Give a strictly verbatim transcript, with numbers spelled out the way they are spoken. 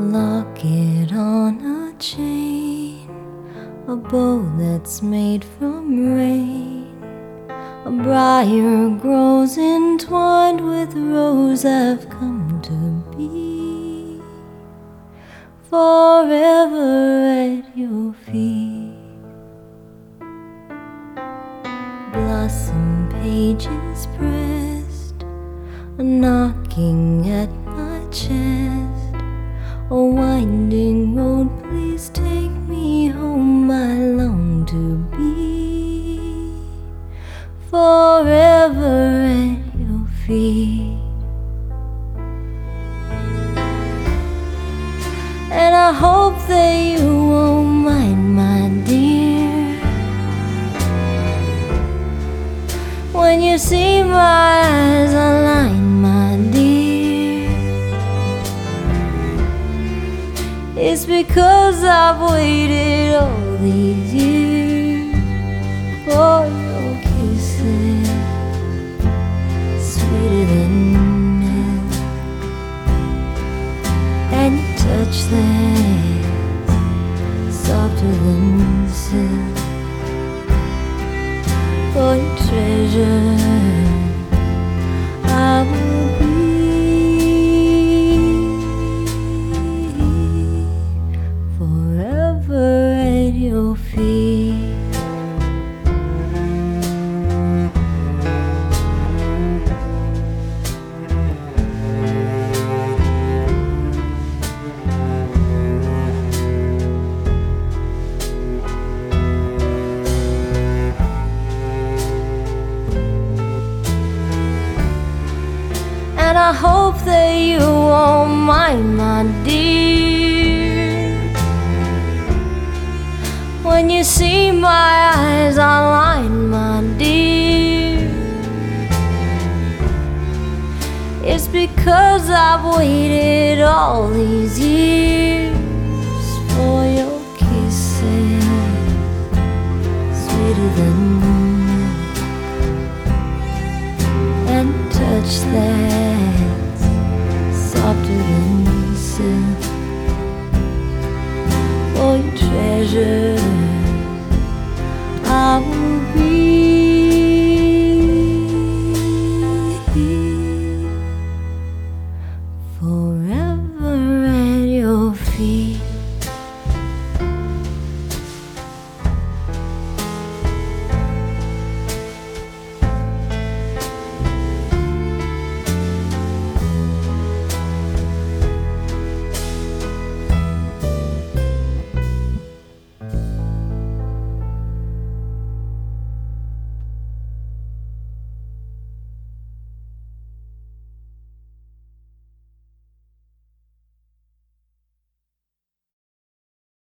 locket on a chain, a bow that's made from rain. A briar grows entwined with rose. I've come to be forever at your feet. Blossom pages pressed, a knocking at my chest. A winding road, please take me home. I long to be forever at your feet. And I hope that you won't mind, my dear, when you see my eyes align, my dear. It's because I've waited all these years for your kisses, sweeter than milk, and your touch that's softer than silk. For your treasure I will be forever at your feet. And I hope that you won't mind, my dear, when you see my eyes align, my dear. It's because I've waited all these years for your kisses, sweeter than milk, and touch that's softer than silk. For your treasure